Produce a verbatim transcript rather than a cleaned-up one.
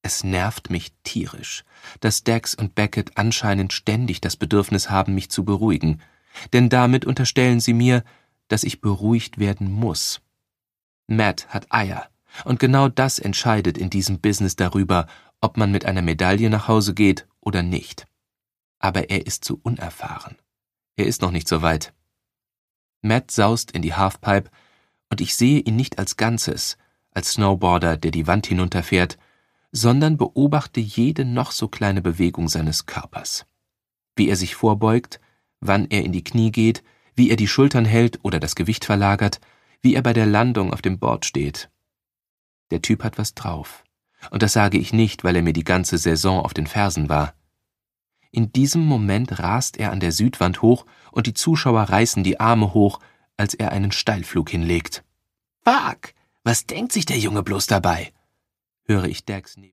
Es nervt mich tierisch, dass Dax und Beckett anscheinend ständig das Bedürfnis haben, mich zu beruhigen, denn damit unterstellen sie mir, dass ich beruhigt werden muss. Matt hat Eier, und genau das entscheidet in diesem Business darüber, ob man mit einer Medaille nach Hause geht oder nicht. Aber er ist zu unerfahren. Er ist noch nicht so weit. Matt saust in die Halfpipe, und ich sehe ihn nicht als Ganzes, als Snowboarder, der die Wand hinunterfährt, sondern beobachte jede noch so kleine Bewegung seines Körpers. Wie er sich vorbeugt, wann er in die Knie geht, wie er die Schultern hält oder das Gewicht verlagert, wie er bei der Landung auf dem Board steht. Der Typ hat was drauf. Und das sage ich nicht, weil er mir die ganze Saison auf den Fersen war. In diesem Moment rast er an der Südwand hoch und die Zuschauer reißen die Arme hoch, als er einen Steilflug hinlegt. »Fuck, was denkt sich der Junge bloß dabei?« höre ich Dax neben